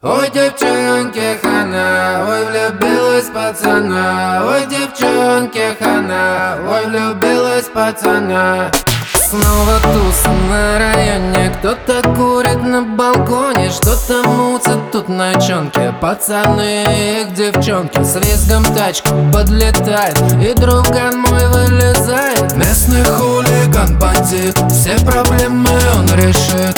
Ой, девчонки, хана, ой, влюбилась пацана. Ой, девчонки, хана, ой, влюбилась пацана. Снова туса на районе, кто-то курит на балконе, что-то мутят тут ночонки. Пацаны и их девчонки с визгом тачки подлетает, и друган мой вылезает. Местный хулиган, бандит, все проблемы он решит.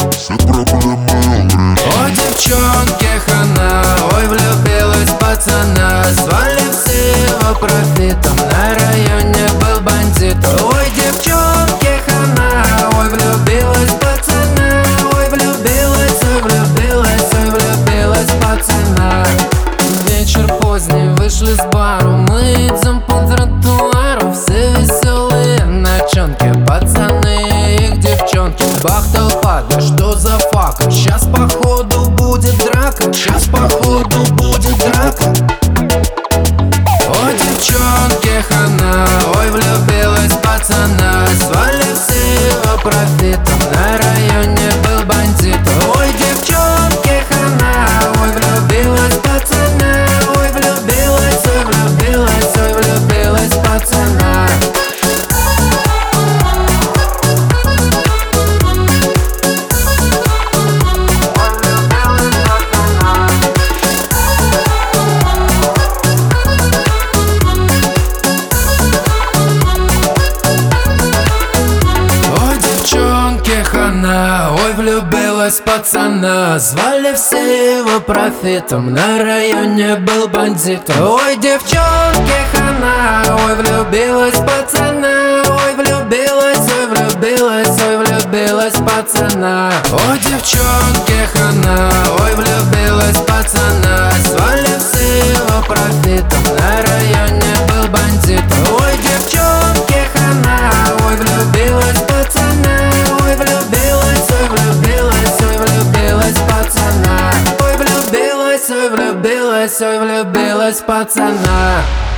Ой, девчонки, хана, ой, влюбилась пацана. Звали все его профитом, на районе был бандит. Ой, девчонки, хана, ой, влюбилась пацана. Ой, влюбилась, ой, влюбилась, ой, влюбилась пацана. Вечер поздний, вышли с бару, мы идем по тротуару. Все веселые ночонки, пацаны и их девчонки. Бах, толпа, да что за фака? Сейчас походу будет драка, сейчас походу будет драка. Ой, девчонки, хана, ой, влюбилась пацана. Звали все его профитом, на районе был бандит. Ой, девчонки, хана, ой, влюбилась пацана. Ой, влюбилась, ой, влюбилась, ой, влюбилась пацана. Ой, влюбилась пацана. Звали все его профитом, на районе был бандит. Ой, девчонки, хана, ой, влюбилась пацана. Ой, влюбилась, ой, влюбилась, ой, влюбилась пацана. Ой, девчонки, хана, ой, влюбилась пацана. Звали все его профитом, на районе был бандит. Ой, девчонки, хана, ой, влюбилась пацана. Ой, влюбилась, ой, влюбилась, ой, влюбилась пацана. Ой, влюбилась, ой, влюбилась, ой, влюбилась пацана.